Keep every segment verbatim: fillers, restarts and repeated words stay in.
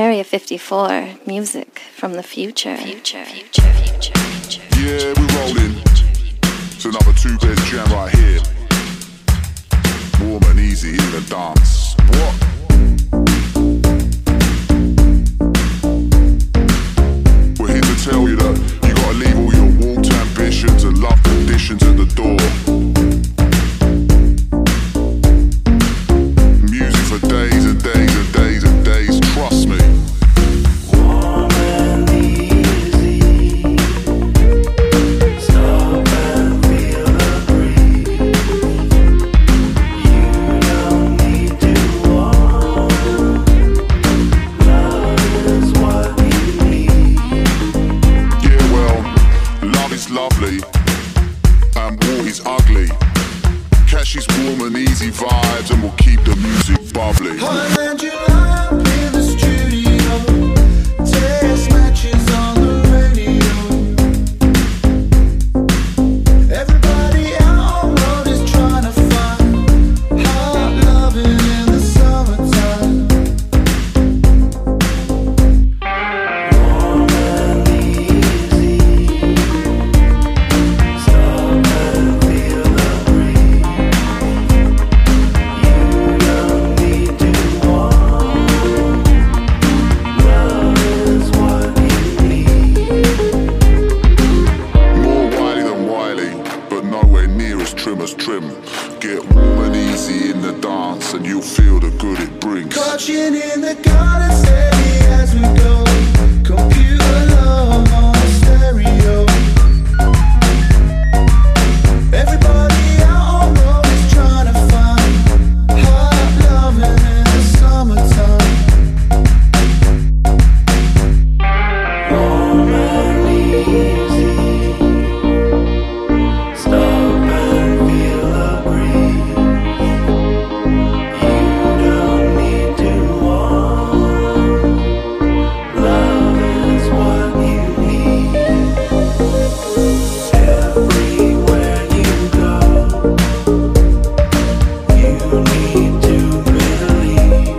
Area fifty-four, music from the future. Future, future, future, future. Yeah, we're rolling. It's another two-bed jam right here. Warm and easy in the dance. What? We're here to tell you that you gotta leave all your warped ambitions and love conditions at the door. Music for days and days and days and days, trust me. Warm and easy. Stop and feel the breeze. You don't need to want. Love is what you need. Yeah, well, love is lovely and war is ugly. Catch these warm and easy vibes and we'll keep the music bubbly. I land you up in the studio. Text matches on the radio. Everybody out on road is trying to find hot loving in the summertime. Warm and easy. Stop and feel the breeze. You don't need to want. Love is what you need. More wily than wily, but nowhere near as trim as trim. Get warm and easy in the dance and you'll feel the good it brings. Clutching in the garden steady as we go. Computer love on the stereo. Everybody out on road is trying to find hot loving in the summertime. Warm and easy. Stop and feel the breeze. You don't need to want. Love is what you need. Everywhere you go, you need to believe.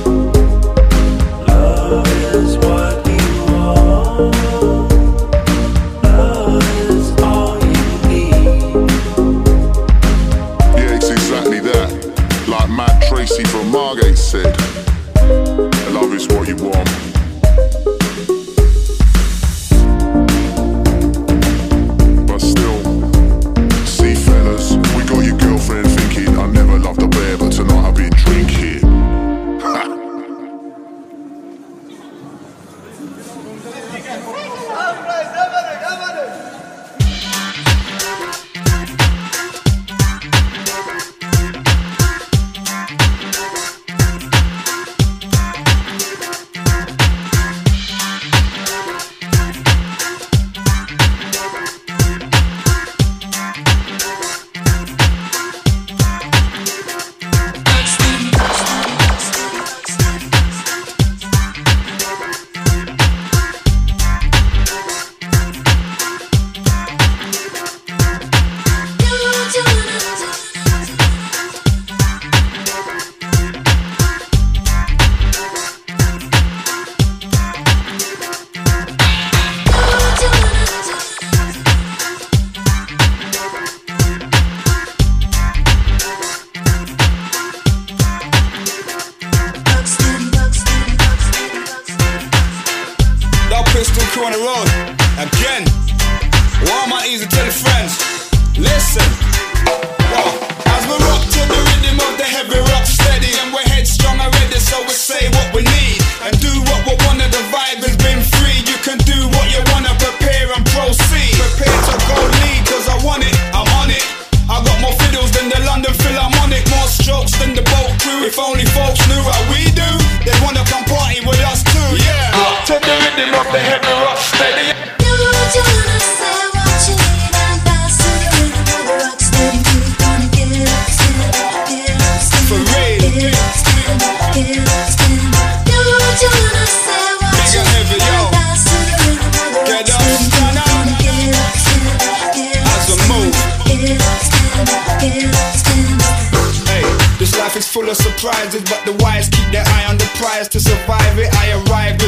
Love is what you want. Love is all you need. Yeah, it's exactly that. Like Matt Tracy from Margate said, love is what you want. But still, see fellas, we got your girlfriend thinking I never loved a bear, but tonight I've been drinking. Ha! Dog Pistol Crew on the road again. Warm and easy, tell your friends. Listen. Wow. As we rock to the rhythm of the heavy rock steady, and we're headstrong already, so we say what we need and do what we wanna. The vibe has been free. You can do what you wanna, prepare and proceed. Prepare to go lead, cause I want it, I'm on it. I got more fiddles than the London Philharmonic, more strokes than the boat crew. If only folks knew how we do, they'd wanna come party with us too. Yeah. Rock to the rhythm of the heavy rock steady. Do what you wanna say, what you need, and pass to the rhythm of the rock steady. You gonna get up, stand up, get up, stand For up, real. get up, stand up, get up, stand up. Do what you wanna say, what Big you and heavy, need, yo. and pass to the rhythm of the Get rock up, steady. You stand up. gonna get up, stand up, get up, As we move. get up, stand up, get up, stand up. Hey, this life is full of surprises, but the wise keep their eye on the prize. To survive it, I arrive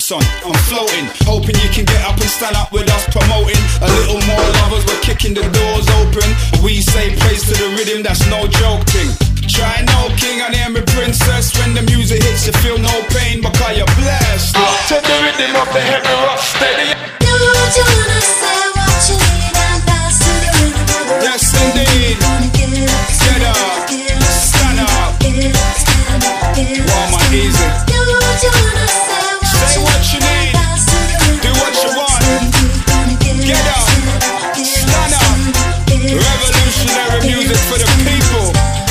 boots on, I'm floating. Hoping you can get up and stand up with us promoting. A little more lovers, we're kicking the doors open. We say praise to the rhythm, that's no joke thing. Try no king and hear me princess. When the music hits you feel no pain because you're blessed. To the rhythm of the heavy rock steady. Do what you wanna say, what you need, and dance to the rhythm of the rock. Yes indeed. Gonna get up, Get up, get up, stand up. get up, stand up, get up, Warm and stand up. easy. Do what you wanna say, Say what you need. dance to the rhythm Do of what the you rock. want. Gonna get Get up, up, stand up. Revolutionary music for the people.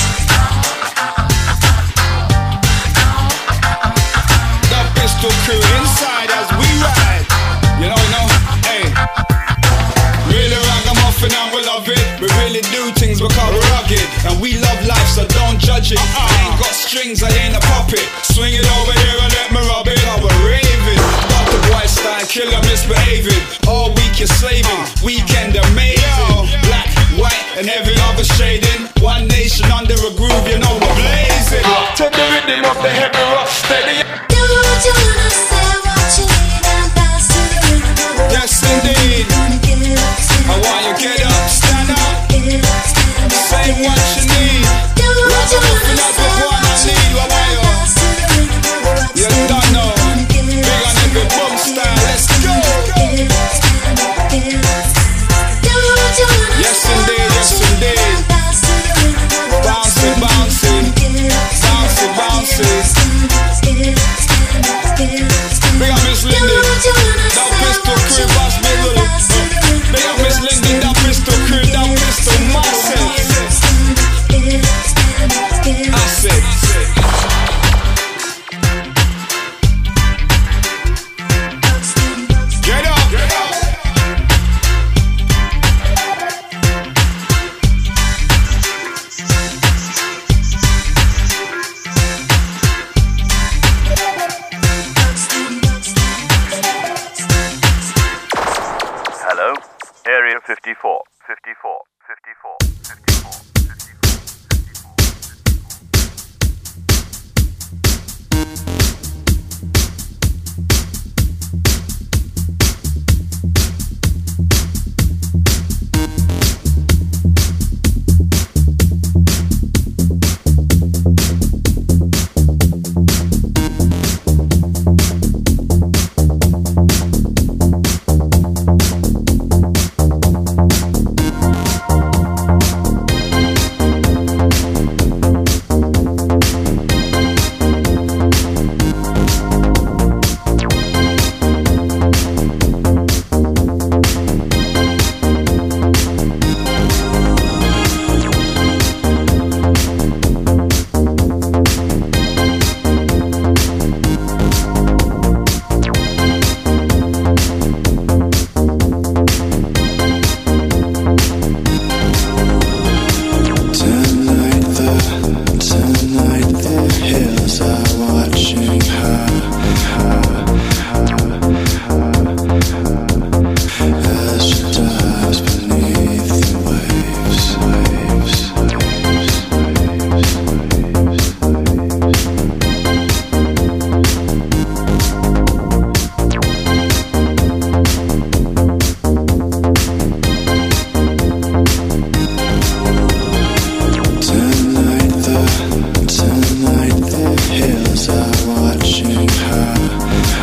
The Pistol Crew inside as we ride. You know, you know, hey. Really ragamuffin and we love it. We really do things because we're rugged. And we love life, so don't judge it. I ain't got strings, I ain't a puppet. Swing it over here and let me rub it. I we're raving. Got the boy style, killer misbehaving. All week you're slaving, weekend amazing. Black, white, and every other shading. One nation under a groove, you know we're blazing. To the rhythm of the heavy rock steady. Do what you wanna say, what you need, and dance to the rhythm of the rock. Yes indeed. Gonna get up, stand I want you get up, stand up. get up, stand up, Say get what up, you need. do what you Ragamuffin wanna as say, we go on what and you need. need, What and you? dance to the rhythm of the rock. You don't know. Big on every boom style, let's go. Get up, stand up, get up. Do what you wanna Yes say, indeed, what yes you need, indeed. and dance to the rhythm of the rock. Bouncy, bouncy. Get up, stand Bouncy, up, bouncy. stand up, get up, stand up, get up, stand Big up. on Miss Do Lindy. what you wanna That say, Pistol what Crew you boss need, and middle. dance to the rhythm Big of on the Miss rock. Lindy, that Pistol Crew, that Pistol massive. I said, get up. Get up. Hello, Area fifty-four, fifty-four, fifty-four, fifty-four, fifty-four. Tonight the hills are watching her.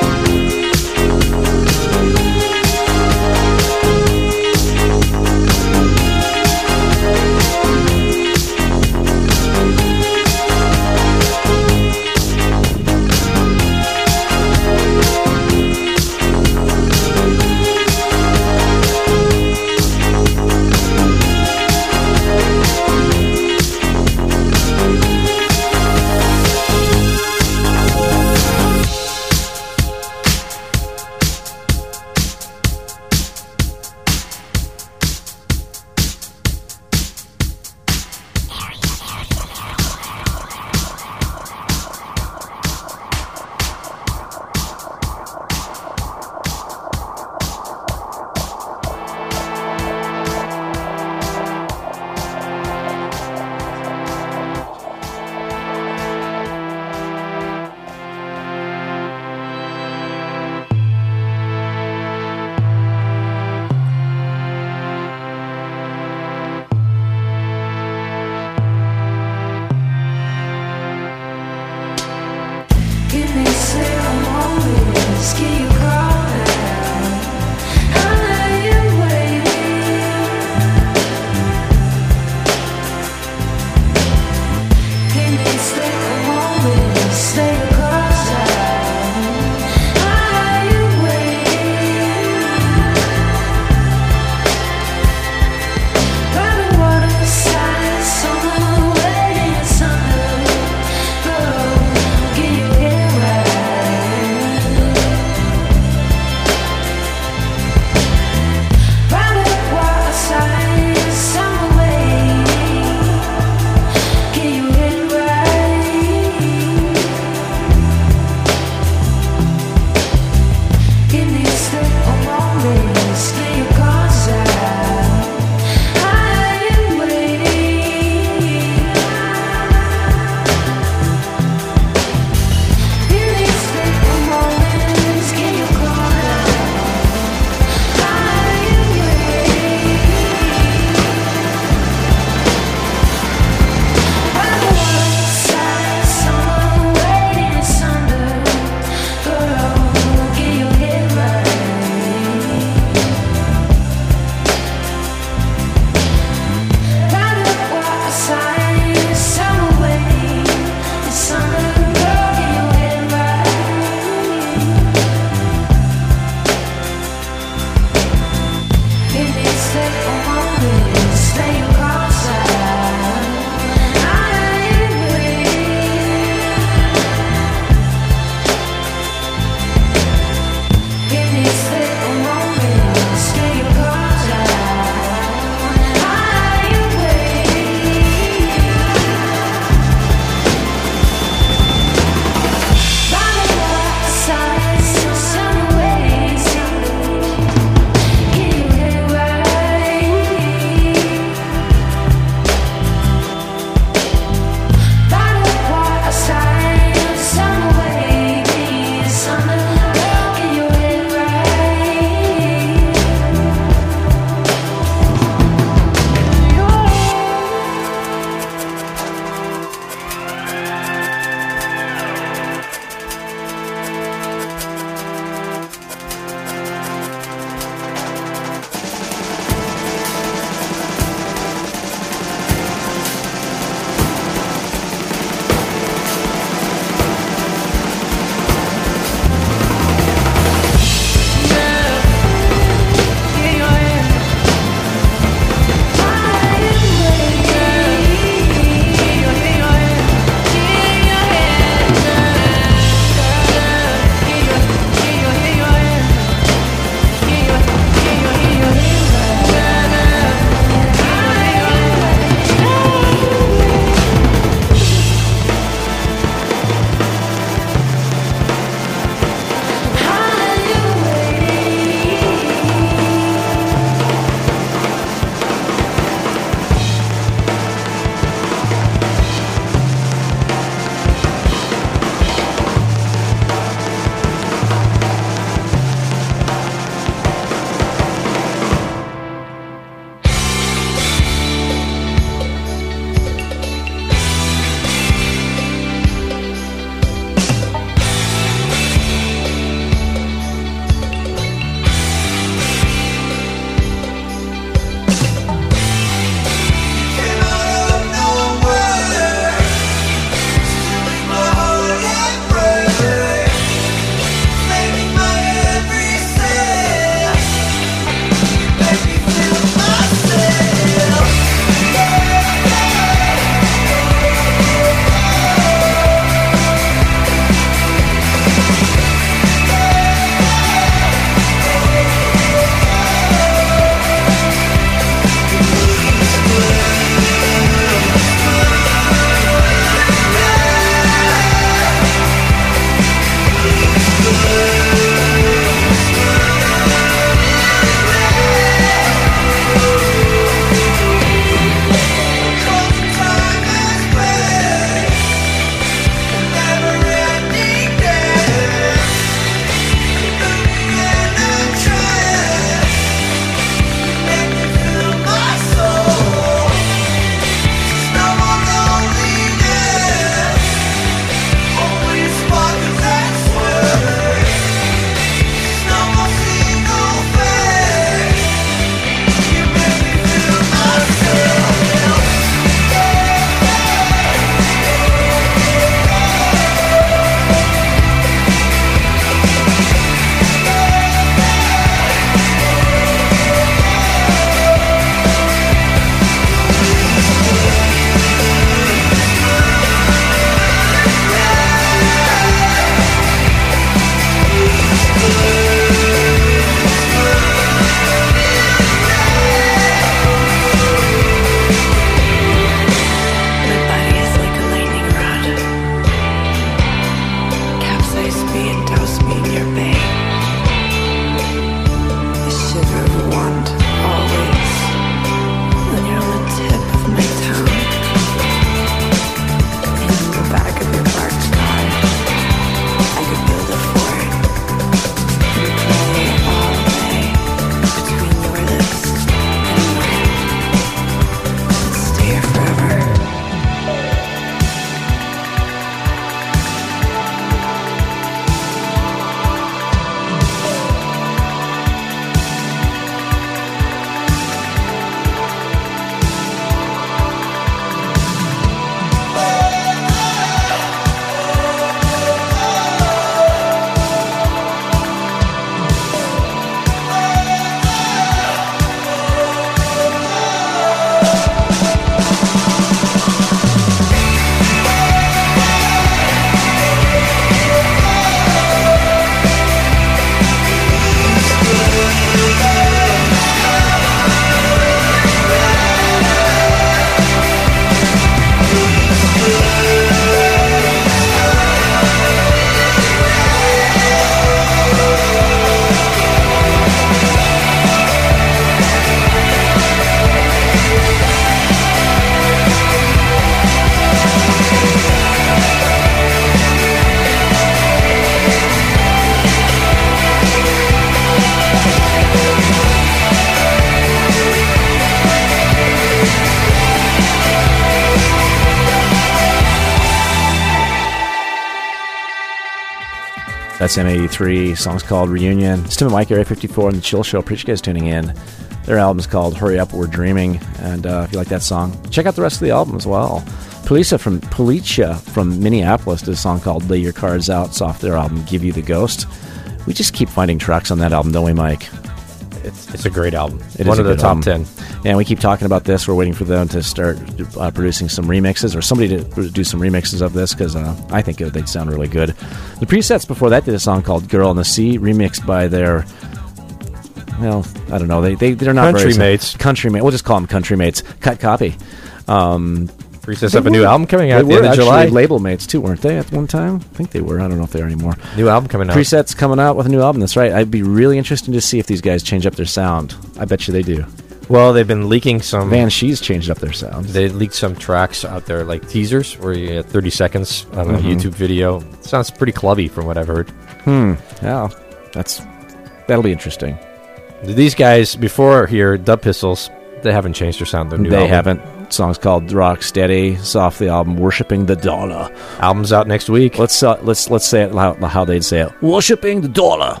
That's M eighty-three. Song's called Reunion. It's Tim and Mike, Area fifty-four, and The Chill Show. Appreciate you guys tuning in. Their album's called Hurry Up, We're Dreaming. And uh, if you like that song, check out the rest of the album as well. Policia from Policia from Minneapolis did a song called Lay Your Cards Out. It's off their album Give You the Ghost. We just keep finding tracks on that album, don't we, Mike? It's it's a great album. It One is of a the good top album. ten. And we keep talking about this. We're waiting for them to start uh, producing some remixes, or somebody to do some remixes of this, because uh, I think it, they'd sound really good. The Presets before that did a song called Girl in the Sea, remixed by their, well, I don't know, they, they, they're not Country very... Mates. Country Mates. We'll just call them Country Mates. Cut Copy. Um... Presets have a new album coming out They at the were end of actually July. label mates, too, weren't they, at one time? I think they were. I don't know if they are anymore. New album coming out. Presets coming out with a new album, that's right. I'd be really interested to see if these guys change up their sound. I bet you they do. Well, they've been leaking some... Van Shees changed up their sound. They leaked some tracks out there, like teasers, where you get thirty seconds on a Mhm. YouTube video. It sounds pretty clubby from what I've heard. Hmm. Yeah. That's... That'll be interesting. These guys, before here, Dub Pistols, they haven't changed their sound. Their new They album. haven't. The song's called Rock Steady. It's off the album Worshipping the Dollar. Album's out next week. Let's uh, let's let's say it how, how they'd say it. Worshipping the Dollar.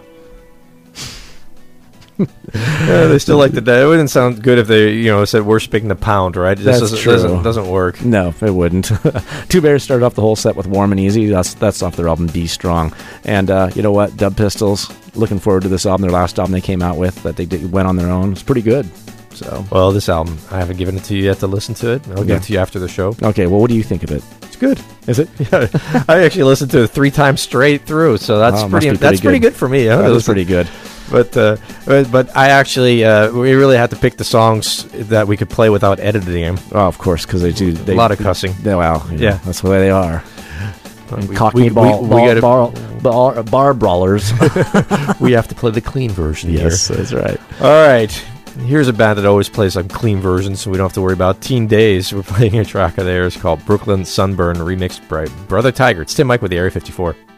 Yeah, they still like the. It wouldn't sound good if they, you know, said worshipping the pound, right? This That's doesn't, true. Doesn't, doesn't work. No, it wouldn't. Two Bears started off the whole set with Warm and Easy. That's that's off their album Be Strong. And uh, you know what? Dub Pistols, looking forward to this album. Their last album they came out with that they did, went on their own. It's pretty good. So Well, this album, I haven't given it to you yet to listen to it. I'll Yeah. give it to you after the show. Okay, well, what do you think of it? It's good. Is it? Yeah, I actually listened to it three times straight through, so that's Oh, must pretty. be pretty That's pretty good. good for me. Huh? That was pretty good. But uh, but but I actually uh, we really had to pick the songs that we could play without editing them. Oh, of course, because they do they, A lot of cussing. They, well, you know, Yeah. that's the way they are. And we- Cockney we- ball, we- we ball, gotta- bar, bar, bar brawlers. We have to play the clean version Yes, here. that's right. All right. Here's a band that always plays like clean versions, so we don't have to worry about Teen Days. We're playing a track of theirs called Brooklyn Sunburn, remixed by Brother Tiger. It's Tim Mike with the Area fifty-four.